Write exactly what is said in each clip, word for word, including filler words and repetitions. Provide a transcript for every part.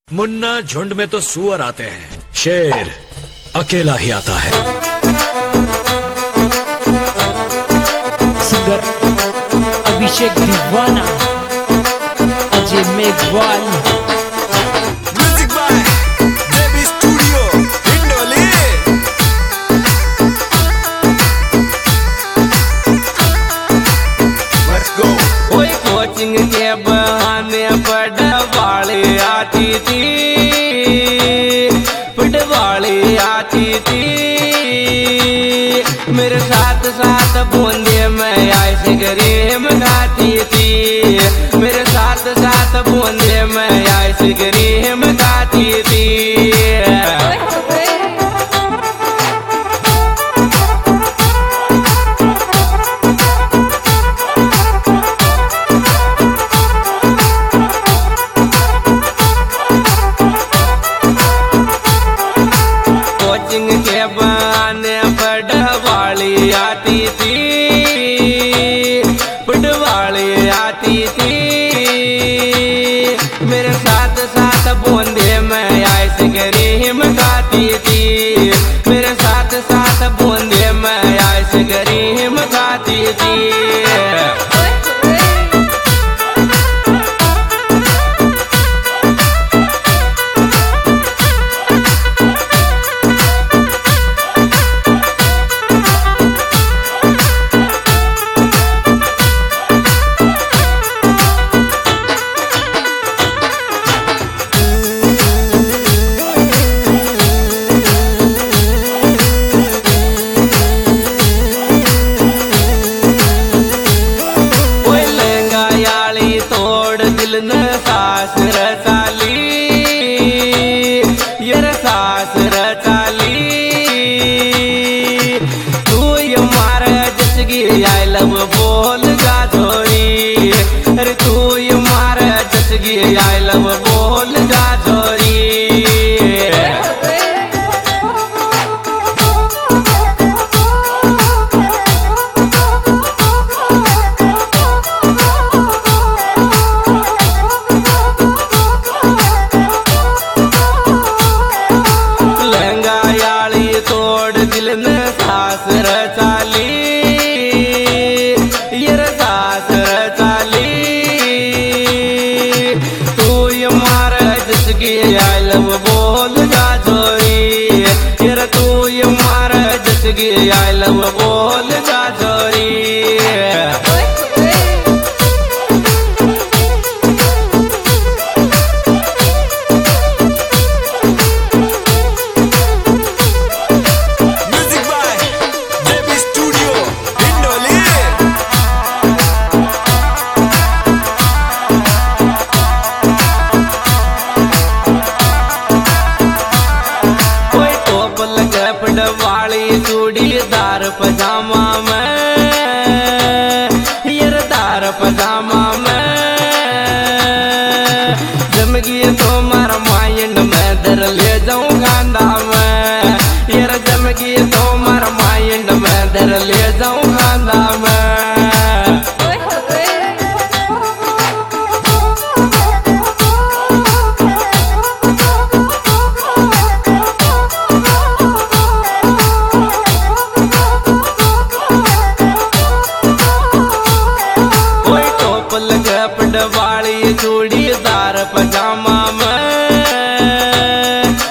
मुन्ना झुंड में तो सुअर आते हैं, शेर अकेला ही आता है। Singer Abhishek Deewana, Ajay Meghwal. Music by Devi studio Hindoli. Let's go. कोई कोचिंग के बहाने पढ़वाली आती थी, पढ़वाली आती थी। मेरे साथ साथ बूंदे में आइसक्रीम खाती थी, मेरे साथ साथ बूंदे में आइसक्रीम खाती थी। कोचिंग के बहाने पढ़वाली आती थी, पढ़वाली आती थी। मेरे साथ साथ बूंदे में आइसक्रीम खाती थी, मेरे साथ साथ बूंदे में आइसक्रीम खाती थी। सास रचाली ये सास रचाली, तू ये मारा जसगी आई लव बोल जा जोरी। अरे तू ये मारा जसगी आई लव बोल जा जोरी। सास रचाली ये सास रचाली, तू ये मारा जसगी आई लव बोल जा जोरी। ये तू ये मारा जसगी आई लव बोल जा जोरी। पढ़वाली चूड़ीदार पजामा में, ये दार पजामा में जमगी तो मारा माइंड में दर ले जाऊं खांदा में। ये जमगी तो मारा माइंड में दर ले जाऊं खांदा में। पढ़वाली चूड़ीदार पजामा में,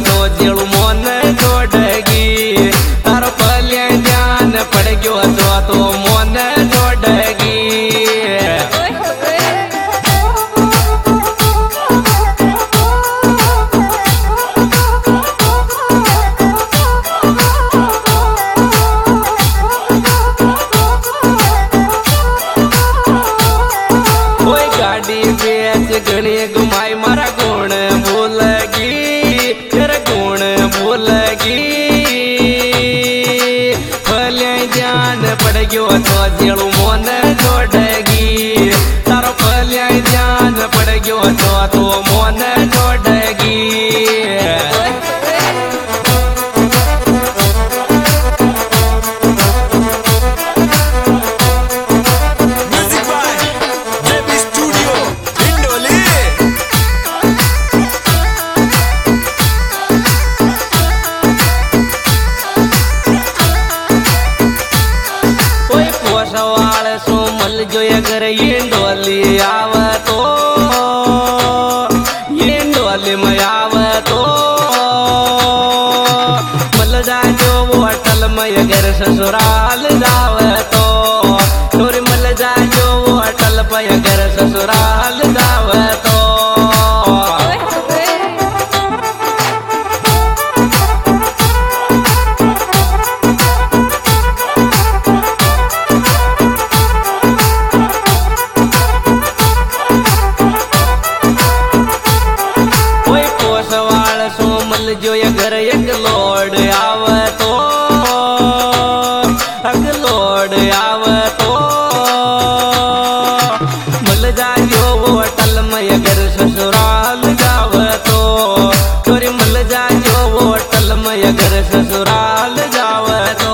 तो जेड़ू मोन छोड़गी तारो पहले ध्यान पड़ गयो तो तो मोन छोड़गी गणी घुमाई मारा गुण भूलगी तेरा गुण भूलगी भले ध्यान पड़ गयो तो जेड़ू मोन छोड़गी तारो भले ध्यान पड़ गयो तो तो मोन छोड़गी जो अगर ये डोली आव तो ये डोली में आव तो मल जा जो वो अटल में अगर ससुराल जाव तो छोरी मल जा जो वो अटल पे अगर ससुराल जाव तो जो अगर एक लोड आव तो अग लोड आव तो मल जा जो वो अटल में अगर ससुराल जाव तो छोरी मल जा जो वो अटल में अगर ससुराल जाव तो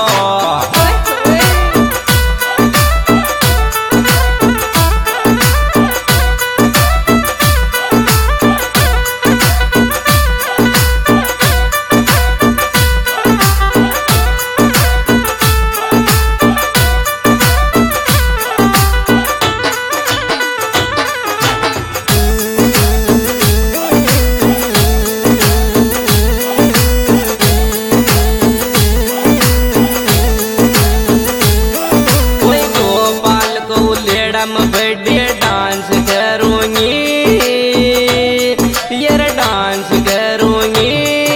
बढ़िया डांस करूंगी यार डांस करूंगी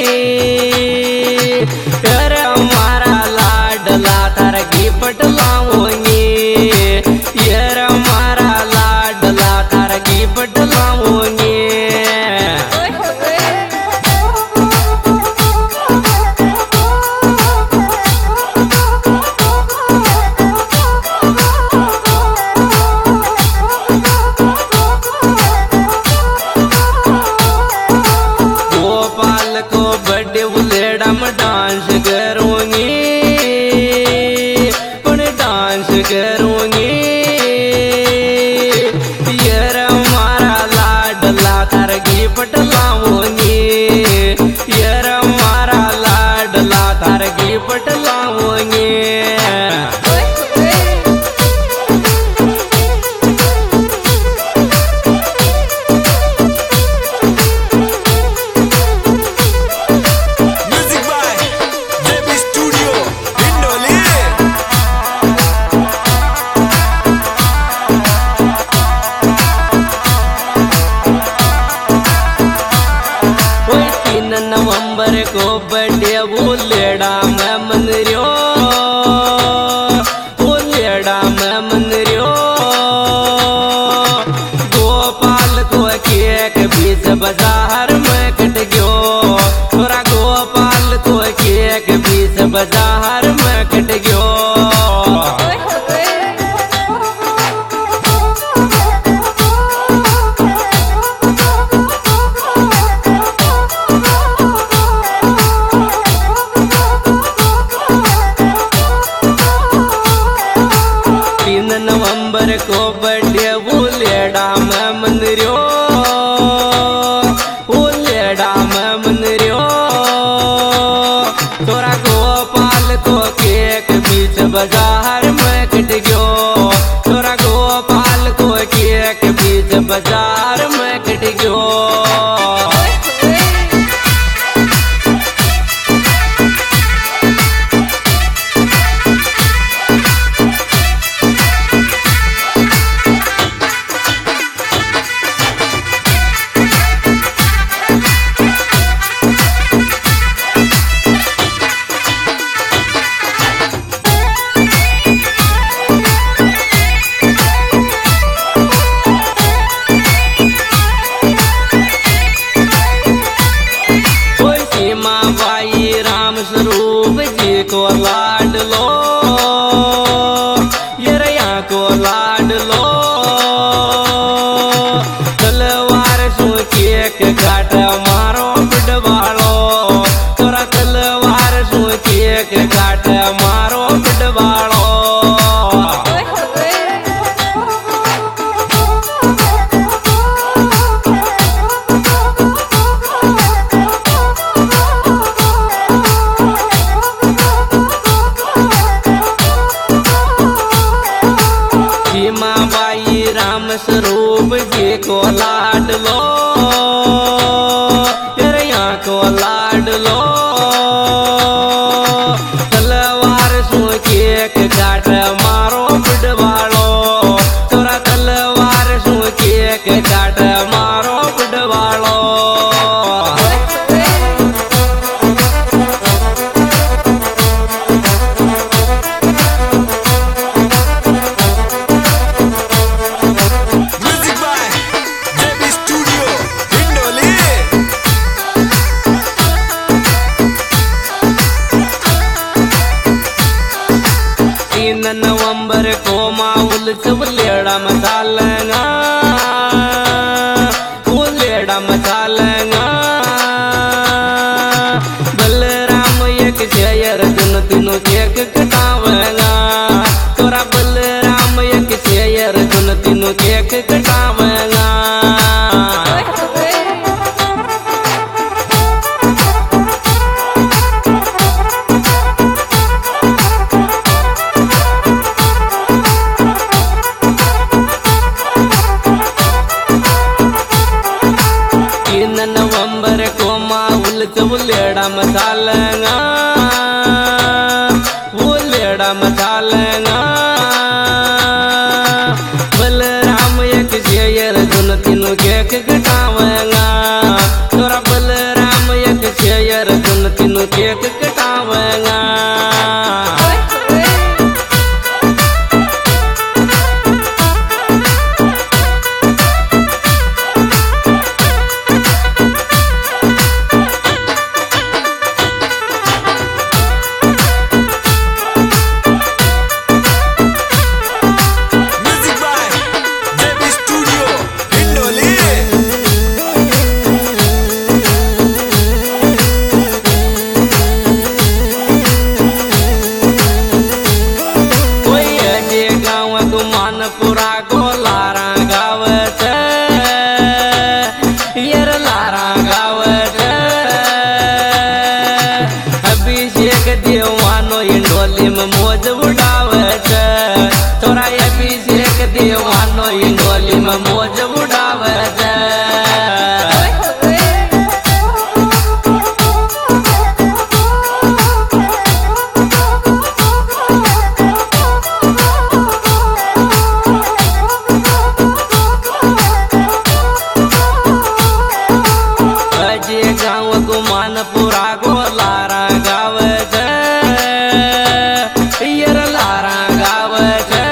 यार हमारा लाडला तार गिफ्ट लाऊंगी यार हमारा लाडला तार गिफ्ट लाऊंगी डांस करूंगी पण डांस करूंगी यार हमारा लाडला तार गिफ्ट लाऊंगी यार हमारा लाडला तार गिफ्ट लाऊंगी नवंबर को बर्थडे बुलेड़ा में मन रियो बुलेड़ा में मन रियो गोपाल को केक बीच बाजार में कट गयो थोड़ा गोपाल को केक बीच बाजार में कट गयो नवंबर को बर्थडे बुलेड़ा में मन रियो को लाडलो तलवार सु केक काट मारो बुडवालो तोरा तलवार सु केक काट मारो बुडवालो Music by Devi Studio, Hindoli. तीन नवंबर को माउल चवलेड़ा मचालेगा उलेड़ा मचालेगा बलराम एक शेयर दुन तीनों केक कटावेगा तोरा बलराम एक शेयर दुन तीनों केक कटावेगा तीन नवंबर को माउल चवलेड़ा मचालेगा उलेड़ा मचालेगा बलराम एक शेयर दुन तीनों केक कटावेगा तोरा बलराम एक शेयर दुन तीनों केक कटावेगा Music by Devi Studio, Hindoli. कोई अजे गाँव गुमानपुरा को लारा गाव छे यार लारा गाव छे अभिषेक देवानो इंडोली में मौज उड़ावे छे तोरा अभिषेक देवानो इंडोली में मौज उड़ावे छे अजे गाँव गुमानपुरा को लारा गाव छे यार लारा गाव छे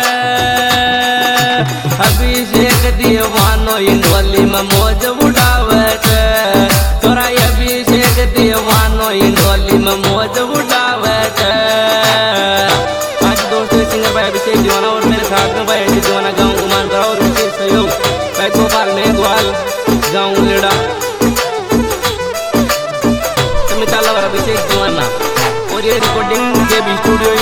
अभिषेक देवानो इंडोली में मौज उड़ावे छे तोरा अभिषेक देवानो इंडोली में मौज उड़ावे छे आज दोस्तों सिंगर भाई अभिषेक दीवाना और मेरे साथ में भाई अजय दीवाना गाँव गुमानपुरा और विशेष सहयोग भाई गोपाल मेघवाल गाँव लेड़ा अभिषेक दीवाना और ये रिकॉर्डिंग के भी स्टूडियो